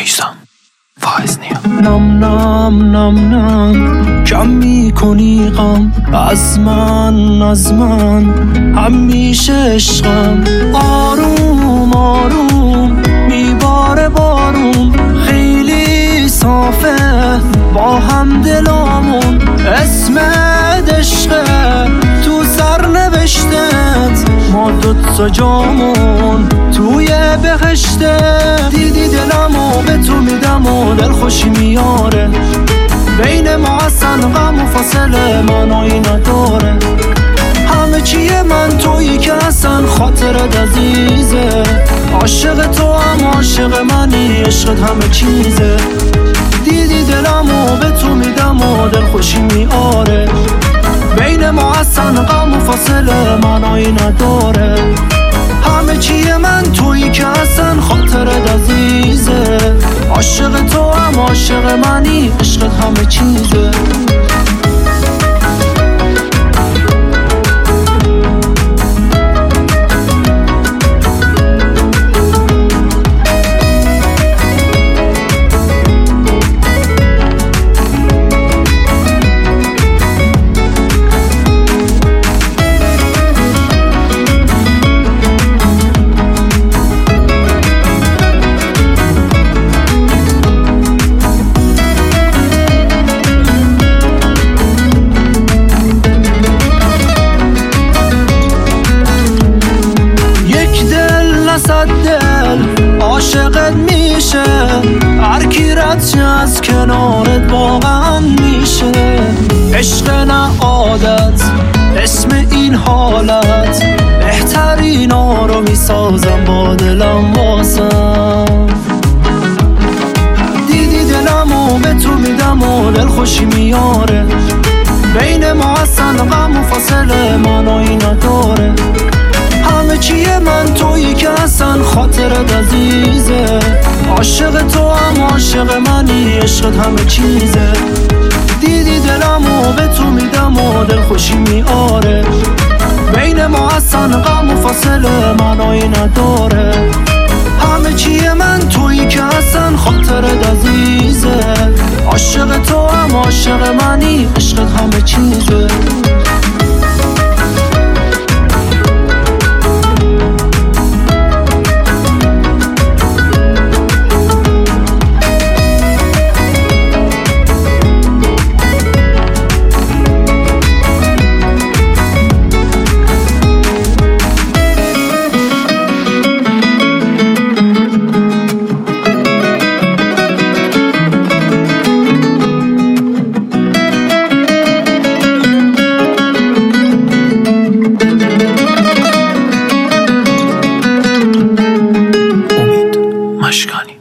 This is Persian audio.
میسم فایزنیا. نم نم نم نم کم میکنی غم از من همیشه عشقم. آروم آروم میباره بارون، خیلی صافه با هم دلامون. اسم عشقه تو سرنوشتت، ما دوتا جامون توی بهشته. دیدی دلمو به تو میدم و دل خوشی میاره، بین ما اصلا غم و فاصله منایی نداره. همه چیه من تویی که اصلا خاطرت عزیزه. عاشق تو هم عاشق منی، عشقت همه چیزه. دیدی دلمو به تو میدم و دل خوشی میاره، بین ما اصلا غم و فاصله منایی نداره. همه چیه من تویی که اصلا خاطرت عزیزه. عاشق تو هم عاشق منی، عشقت همه چیزه. دل عاشقت میشه، هر کی رد شه از کنارت واقعا میشه. عشق نه عادت، اسم این حالت، بهترینا رو میسازم با دلم واسم. دیدی دلمو به تو میدم و دل خوشی میاره، بین ما اصلا غم و فاصله منایی نداره. همه چیه من تویی که اصلا خاطرت عزیزه. عاشق تو هم عاشق منی، عشقت همه چیزه. دیدی دلمو به تو میدم و دل خوشی میاره، بین ما اصلا غم و فاصله منایی نداره. همه چیه من تویی که اصلا خاطرت عزیزه. عاشق تو هم عاشق منی، عشقت همه چیزه. مشکانی.